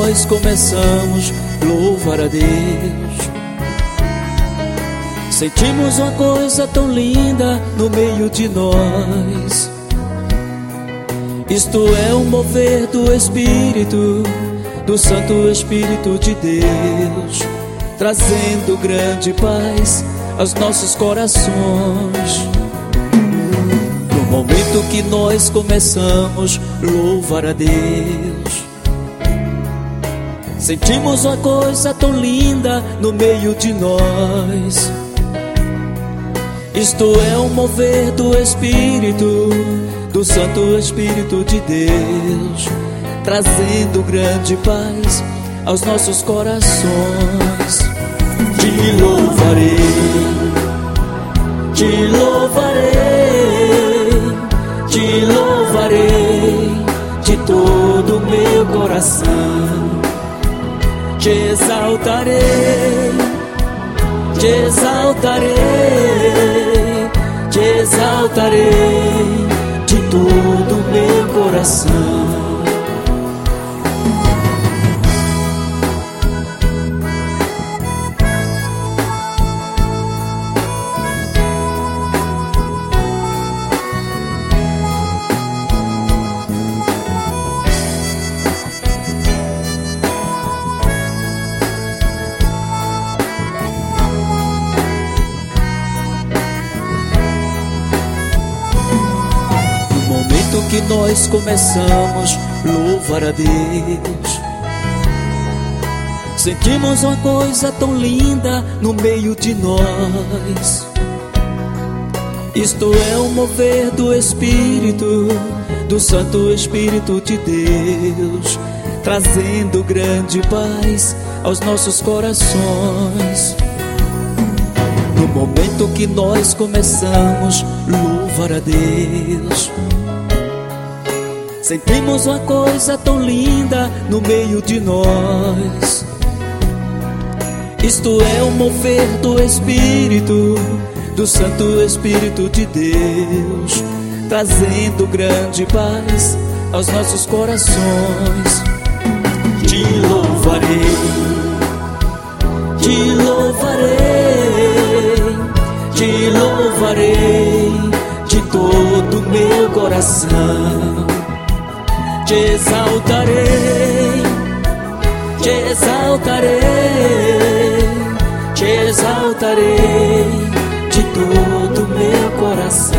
nós começamos a louvar a Deus, sentimos uma coisa tão linda no meio de nós. Isto é um mover do Espírito, do Santo Espírito de Deus, trazendo grande paz aos nossos corações. No momento que nós começamos a louvar a Deus, sentimos uma coisa tão linda no meio de nós. Isto é um mover do Espírito, do Santo Espírito de Deus, trazendo grande paz aos nossos corações. Te louvarei, te louvarei, te louvarei de todo o meu coração. Te exaltarei, te exaltarei, te exaltarei de todo o meu coração. Que nós começamos a louvar a Deus, sentimos uma coisa tão linda no meio de nós. Isto é um mover do Espírito, do Santo Espírito de Deus, trazendo grande paz aos nossos corações. No momento que nós começamos a louvar a Deus, sentimos uma coisa tão linda no meio de nós. Isto é um mover do Espírito, do Santo Espírito de Deus, trazendo grande paz aos nossos corações. Te louvarei, te louvarei, te louvarei de todo o meu coração. Te exaltarei, te exaltarei, te exaltarei de todo o meu coração.